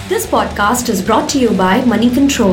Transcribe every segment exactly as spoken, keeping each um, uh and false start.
This podcast is brought to you by Money Control.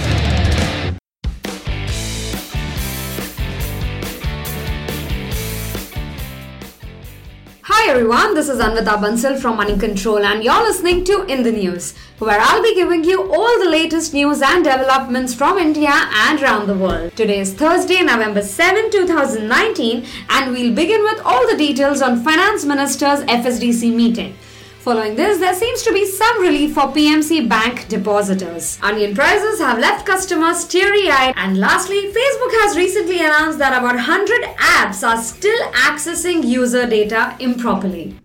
Hi everyone, this is Anvita Bansal from Money Control and you're listening to In the News, where I'll be giving you all the latest news and developments from India and around the world. Today is Thursday, November seventh, twenty nineteen, and we'll begin with all the details on Finance Minister's F S D C meeting. Following this, there seems to be some relief for P M C Bank depositors. Onion prices have left customers teary-eyed. And lastly, Facebook has recently announced that about one hundred apps are still accessing user data improperly.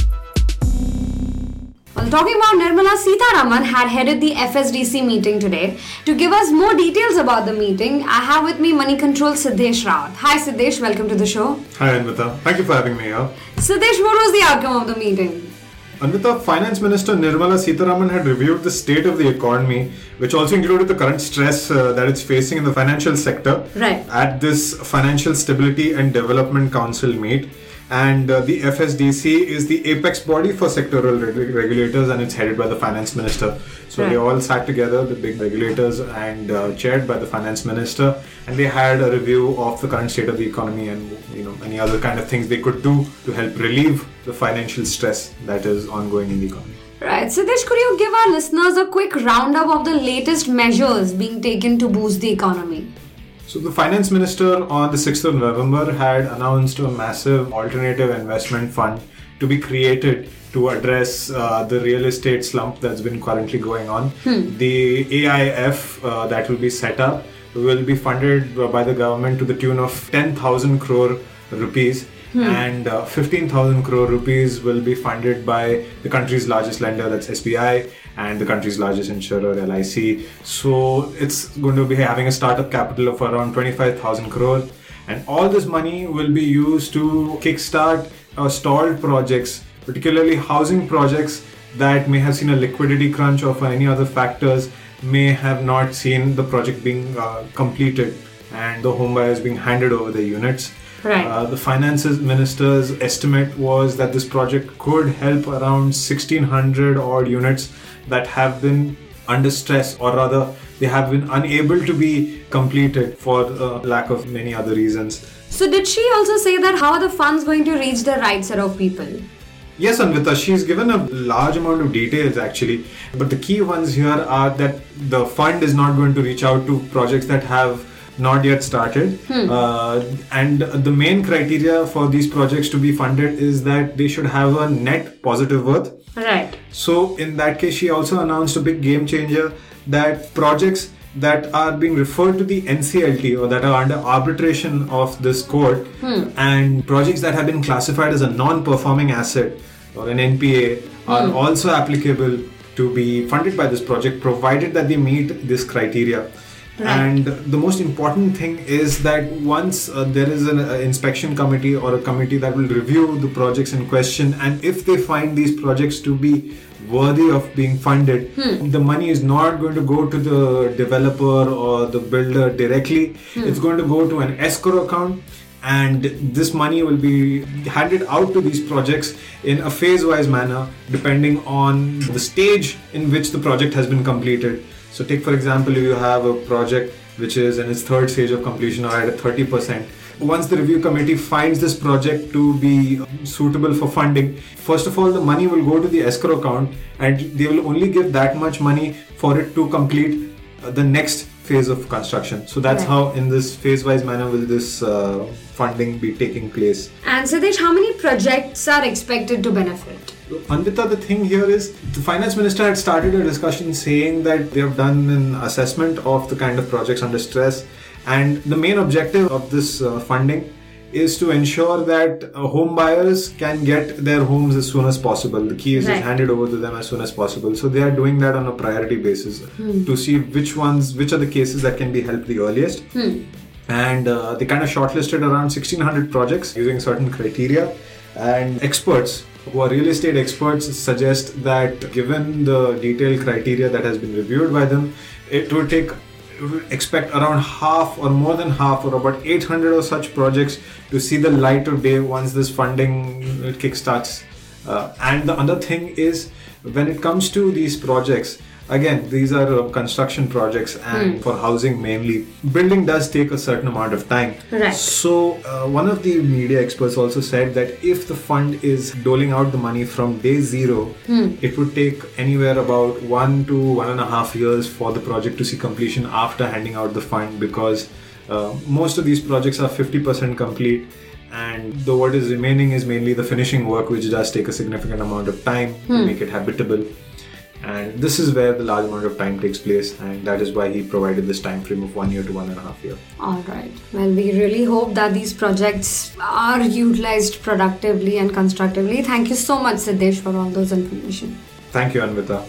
Well, talking about Nirmala Sitharaman had headed the F S D C meeting today. To give us more details about the meeting, I have with me Money Control Siddesh Rawat. Hi Siddesh, welcome to the show. Hi Anvita, thank you for having me here. Siddesh, what was the outcome of the meeting? Anvita, Finance Minister Nirmala Sitharaman had reviewed the state of the economy, which also included the current stress uh, that it's facing in the financial sector, right, at this Financial Stability and Development Council meet. And uh, the F S D C is the apex body for sectoral reg- regulators and it's headed by the Finance Minister. So right. They all sat together, the big regulators, and uh, chaired by the Finance Minister, and they had a review of the current state of the economy and you know any other kind of things they could do to help relieve the financial stress that is ongoing in the economy. Right. Siddesh, could you give our listeners a quick roundup of the latest measures being taken to boost the economy? So the Finance Minister on the sixth of November had announced a massive alternative investment fund to be created to address uh, the real estate slump that's been currently going on. Hmm. The A I F uh, that will be set up will be funded by the government to the tune of ten thousand crore rupees. Hmm. And uh, fifteen thousand crore rupees will be funded by the country's largest lender, that's S B I, and the country's largest insurer, L I C. So it's going to be having a startup capital of around twenty-five thousand crore. And all this money will be used to kickstart uh, stalled projects, particularly housing projects that may have seen a liquidity crunch or for any other factors may have not seen the project being uh, completed and the home buyers being handed over their units. Right. Uh, the finance minister's estimate was that this project could help around sixteen hundred odd units that have been under stress, or rather they have been unable to be completed for uh, lack of many other reasons. So did she also say that how are the funds going to reach the right set of people? Yes, Anvita, she's given a large amount of details actually, but the key ones here are that the fund is not going to reach out to projects that have not yet started. Hmm. Uh, and the main criteria for these projects to be funded is that they should have a net positive worth. Right. So in that case, she also announced a big game changer that projects that are being referred to the N C L T or that are under arbitration of this court hmm. and projects that have been classified as a non-performing asset or an N P A are hmm. also applicable to be funded by this project, provided that they meet this criteria. Right. And the most important thing is that once uh, there is an uh, inspection committee or a committee that will review the projects in question, and if they find these projects to be worthy of being funded, hmm. the money is not going to go to the developer or the builder directly. Hmm. It's going to go to an escrow account, and this money will be handed out to these projects in a phase-wise manner depending on the stage in which the project has been completed. So take for example, if you have a project which is in its third stage of completion or at a thirty percent. Once the review committee finds this project to be suitable for funding, first of all, the money will go to the escrow account and they will only give that much money for it to complete the next phase of construction. So that's right. How in this phase-wise manner will this uh, funding be taking place. And Siddesh, how many projects are expected to benefit? Anvita, the thing here is the finance minister had started a discussion saying that they have done an assessment of the kind of projects under stress, and the main objective of this uh, funding is to ensure that uh, home buyers can get their homes as soon as possible. The key is right. handed over to them as soon as possible. So they are doing that on a priority basis hmm. to see which ones, which are the cases that can be helped the earliest. Hmm. And uh, they kind of shortlisted around sixteen hundred projects using certain criteria, and experts who are real estate experts suggest that given the detailed criteria that has been reviewed by them, it would take expect around half or more than half or about eight hundred of such projects to see the light of day once this funding kickstarts. Uh, and the other thing is when it comes to these projects, again, these are uh, construction projects and Hmm. for housing mainly. Building does take a certain amount of time. Right. So, uh, one of the media experts also said that if the fund is doling out the money from day zero, Hmm. it would take anywhere about one to one and a half years for the project to see completion after handing out the fund, because uh, most of these projects are fifty percent complete. And the what is remaining is mainly the finishing work, which does take a significant amount of time Hmm. to make it habitable. And this is where the large amount of time takes place, and that is why he provided this time frame of one year to one and a half year. All right. Well, we really hope that these projects are utilized productively and constructively. Thank you so much, Siddesh, for all those information. Thank you, Anvita.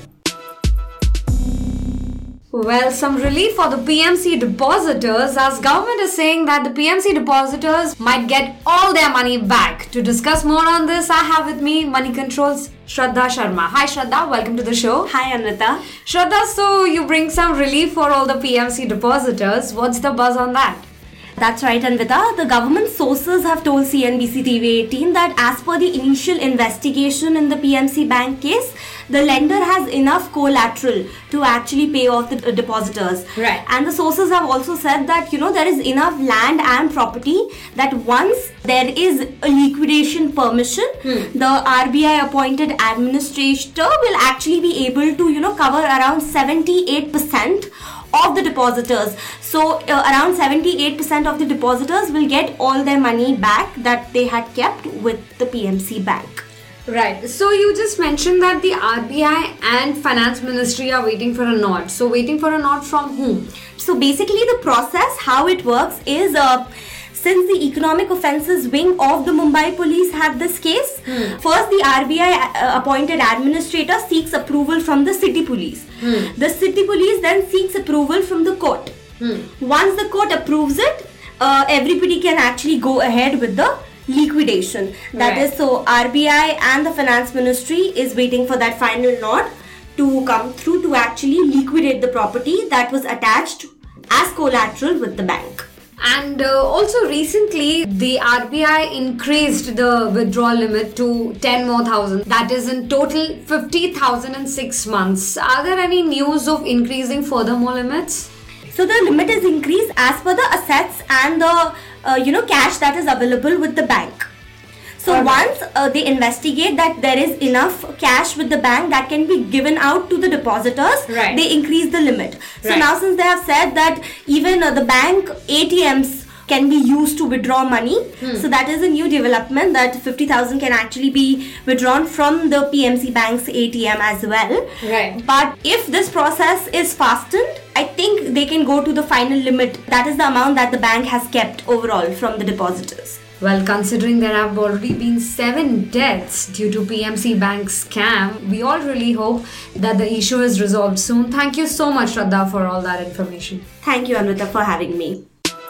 Well, some relief for the P M C depositors, as government is saying that the P M C depositors might get all their money back. To discuss more on this, I have with me Money Control's Shraddha Sharma. Hi Shraddha, welcome to the show. Hi Anvita. Shraddha, so you bring some relief for all the P M C depositors. What's the buzz on that? That's right, Anvita. The government sources have told C N B C T V eighteen that as per the initial investigation in the P M C Bank case, the lender has enough collateral to actually pay off the depositors. Right. And the sources have also said that, you know, there is enough land and property that once there is a liquidation permission, Hmm. the R B I appointed administrator will actually be able to, you know, cover around seventy-eight percent of the depositors. So uh, around seventy-eight percent of the depositors will get all their money back that they had kept with the P M C Bank. Right. So you just mentioned that the R B I and Finance Ministry are waiting for a nod. So waiting for a nod from whom? So basically the process, how it works is, uh, since the Economic Offences Wing of the Mumbai Police had this case, Hmm. first the R B I uh, appointed administrator seeks approval from the City Police. Hmm. The City Police then seeks approval from the court. Hmm. Once the court approves it, uh, everybody can actually go ahead with the liquidation. That Right. is, so R B I and the Finance Ministry is waiting for that final nod to come through to actually liquidate the property that was attached as collateral with the bank. And uh, also recently, the R B I increased the withdrawal limit to ten more thousand. That is in total fifty thousand in six months. Are there any news of increasing further more limits? So the limit is increased as per the assets and the uh, you know cash that is available with the bank. So Alright. once uh, they investigate that there is enough cash with the bank that can be given out to the depositors, Right. they increase the limit. So Right. now since they have said that even uh, the bank A T Ms can be used to withdraw money, Hmm. so that is a new development that fifty thousand can actually be withdrawn from the P M C Bank's A T M as well. Right. But if this process is fastened, I think they can go to the final limit. That is the amount that the bank has kept overall from the depositors. Well, considering there have already been seven deaths due to P M C Bank scam, we all really hope that the issue is resolved soon. Thank you so much, Shraddha, for all that information. Thank you, Anvita, for having me.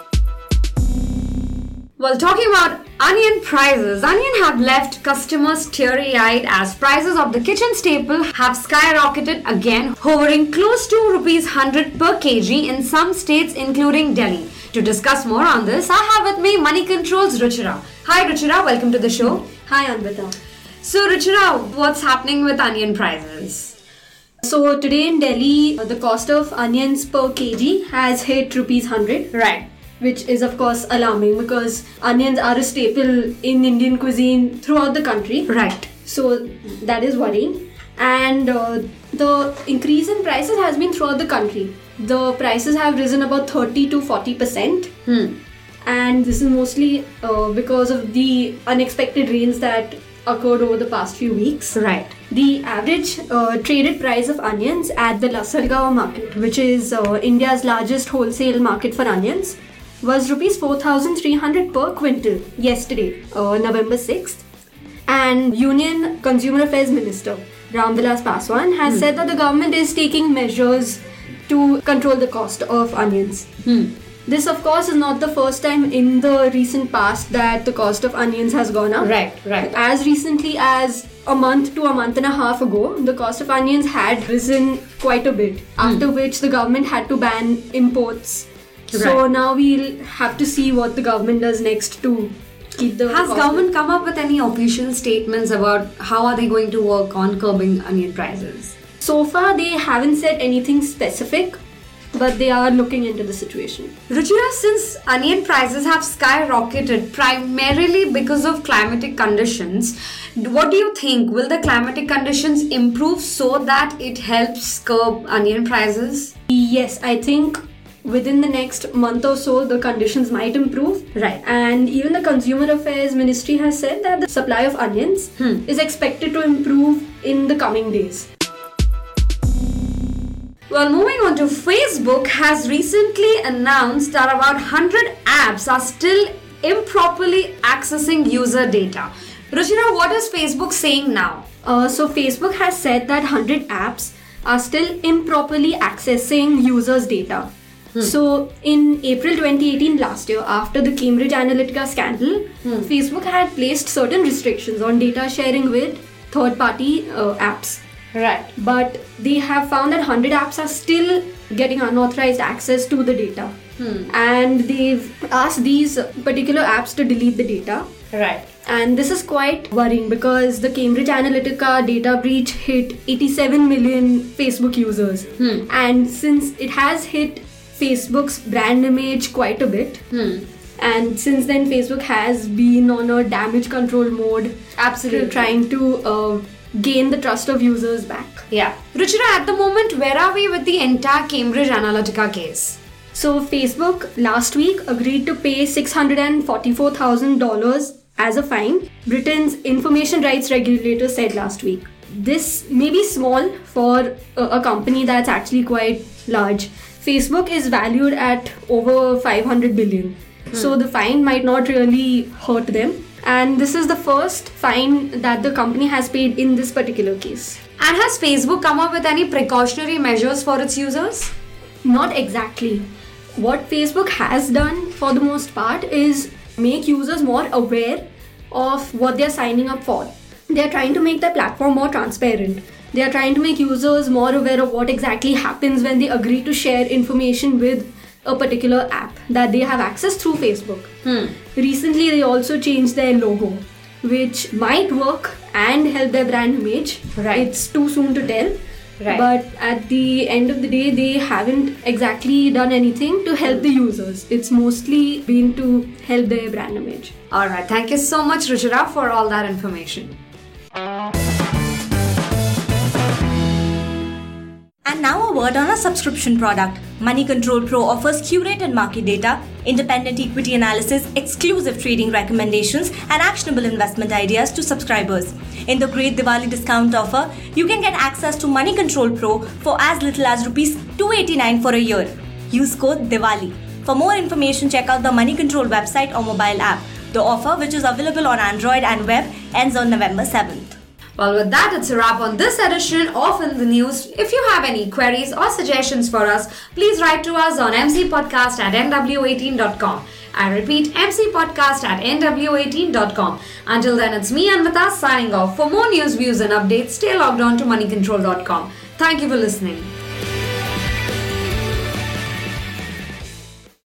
Well, talking about onion prices, onion have left customers teary-eyed as prices of the kitchen staple have skyrocketed again, hovering close to rupees one hundred per kg in some states including Delhi. To discuss more on this, I have with me Money Control's Ruchira. Hi Ruchira, welcome to the show. Hi Anvita. So Ruchira, what's happening with onion prices? So today in Delhi, uh, the cost of onions per kg has hit rupees one hundred, Right. which is of course alarming because onions are a staple in Indian cuisine throughout the country. Right. So that is worrying. And uh, the increase in prices has been throughout the country. The prices have risen about thirty to forty percent. Hmm. And this is mostly uh, because of the unexpected rains that occurred over the past few weeks. Right. The average uh, traded price of onions at the Lasargaon market, which is uh, India's largest wholesale market for onions, was rupees four thousand three hundred per quintal yesterday, uh, November sixth. And Union Consumer Affairs Minister Ramvilas Paswan has Hmm. said that the government is taking measures to control the cost of onions. Hmm. This, of course, is not the first time in the recent past that the cost of onions has gone up. Right. Right. As recently as a month to a month and a half ago, the cost of onions had risen quite a bit, after which the government had to ban imports. So Right. now we'll have to see what the government does next to keep the Has cost- government come up with any official statements about how are they going to work on curbing onion prices? So far, they haven't said anything specific, but they are looking into the situation. Ruchira, since onion prices have skyrocketed primarily because of climatic conditions, what do you think? Will the climatic conditions improve so that it helps curb onion prices? Yes, I think within the next month or so, the conditions might improve. Right. And even the Consumer Affairs Ministry has said that the supply of onions Hmm. is expected to improve in the coming days. Well, moving on to Facebook has recently announced that about one hundred apps are still improperly accessing user data. Ruchira, what is Facebook saying now? Uh, so Facebook has said that one hundred apps are still improperly accessing users' data. Hmm. So in April twenty eighteen, last year, after the Cambridge Analytica scandal, Hmm. Facebook had placed certain restrictions on data sharing with third-party uh, apps. Right. But they have found that one hundred apps are still getting unauthorized access to the data. Hmm. And they've asked these particular apps to delete the data. Right. And this is quite worrying because the Cambridge Analytica data breach hit eighty-seven million Facebook users. Hmm. And since it has hit Facebook's brand image quite a bit, Hmm. and since then Facebook has been on a damage control mode, Absolutely. trying to uh, gain the trust of users back. Yeah. Ruchira, at the moment, where are we with the entire Cambridge Analytica case? So Facebook last week agreed to pay six hundred forty-four thousand dollars as a fine, Britain's information rights regulator said last week. This may be small for a, a company that's actually quite large. Facebook is valued at over five hundred billion. Hmm. So the fine might not really hurt them. And this is the first fine that the company has paid in this particular case. And has Facebook come up with any precautionary measures for its users? Not exactly. What Facebook has done for the most part is make users more aware of what they're signing up for. They're trying to make their platform more transparent. They are trying to make users more aware of what exactly happens when they agree to share information with a particular app that they have access through Facebook. Hmm. Recently, they also changed their logo, which might work and help their brand image. Right. It's too soon to tell. Right. But at the end of the day, they haven't exactly done anything to help the users. It's mostly been to help their brand image. Alright, thank you so much, Ruchira, for all that information. And now a word on a subscription product. Money Control Pro offers curated market data, independent equity analysis, exclusive trading recommendations, and actionable investment ideas to subscribers. In the great Diwali discount offer, you can get access to Money Control Pro for as little as rupees two hundred eighty-nine for a year. Use code Diwali. For more information, check out the Money Control website or mobile app. The offer, which is available on Android and web, ends on November seventh. Well, with that, it's a wrap on this edition of In the News. If you have any queries or suggestions for us, please write to us on m c podcast at n w eighteen dot com. I repeat, m c podcast at n w eighteen dot com. Until then, it's me, Anvita, signing off. For more news, views and updates, stay logged on to money control dot com. Thank you for listening.